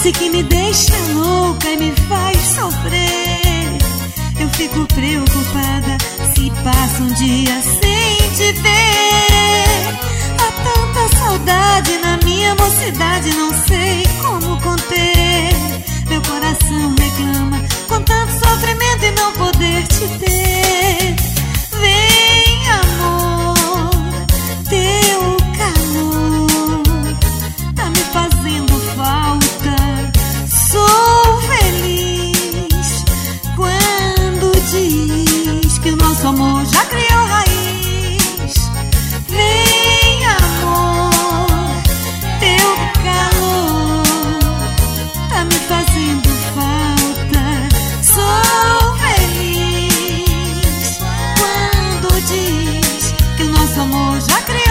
doce que me deixa louca e me faz sofrer. Eu fico preocupada se passa um dia sem te ver. Há tanta saudade na minha mocidade, não sei como conter. Meu coração reclama com tanto sofrimento e não poder te ter. Vem, amor, teu calor tá me fazendo falta. Sou feliz quando diz que o nosso amor já criou raiz. Vem, amor, teu calor tá me fazendo falta. Sou feliz quando diz que o nosso amor já criou